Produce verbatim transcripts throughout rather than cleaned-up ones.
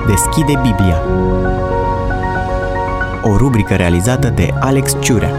Deschide Biblia. O rubrică realizată de Alex Ciurea.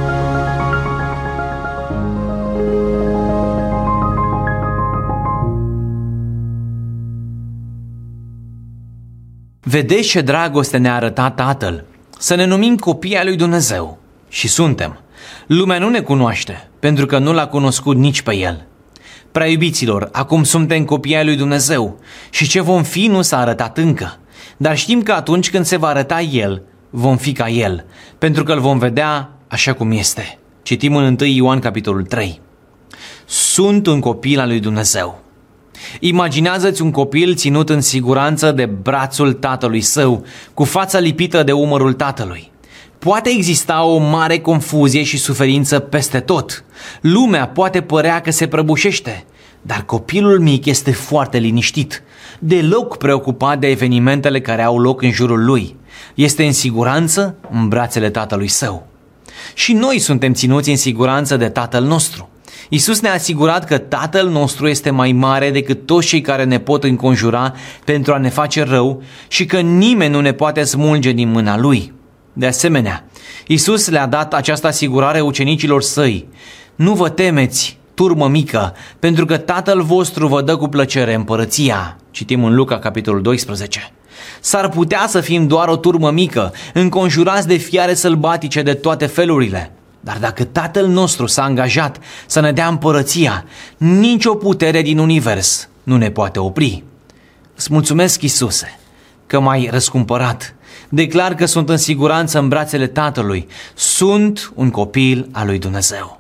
Vedeți ce dragoste ne-a arătat Tatăl, să ne numim copii ai lui Dumnezeu. Și suntem. Lumea nu ne cunoaște, pentru că nu l-a cunoscut nici pe El. Prea iubiților, acum suntem copii ai lui Dumnezeu și ce vom fi nu s-a arătat încă. Dar știm că atunci când se va arăta El, vom fi ca El, pentru că îl vom vedea așa cum este. Citim în întâi Ioan capitolul trei. Sunt un copil al lui Dumnezeu. Imaginează-ți un copil ținut în siguranță de brațul tatălui său, cu fața lipită de umărul tatălui. Poate exista o mare confuzie și suferință peste tot. Lumea poate părea că se prăbușește, dar copilul mic este foarte liniștit, deloc preocupat de evenimentele care au loc în jurul lui. Este în siguranță în brațele tatălui său. Și noi suntem ținuți în siguranță de Tatăl nostru. Iisus ne-a asigurat că Tatăl nostru este mai mare decât toți cei care ne pot înconjura pentru a ne face rău și că nimeni nu ne poate smulge din mâna Lui. De asemenea, Iisus le-a dat această asigurare ucenicilor săi. Nu vă temeți, turmă mică, pentru că Tatăl vostru vă dă cu plăcere împărăția. Citim în Luca, capitolul doisprezece. S-ar putea să fim doar o turmă mică, înconjurați de fiare sălbatice de toate felurile. Dar dacă Tatăl nostru s-a angajat să ne dea împărăția, nicio putere din univers nu ne poate opri. Îți mulțumesc, Iisuse, că m-ai răscumpărat. Declar că sunt în siguranță în brațele Tatălui. Sunt un copil al lui Dumnezeu.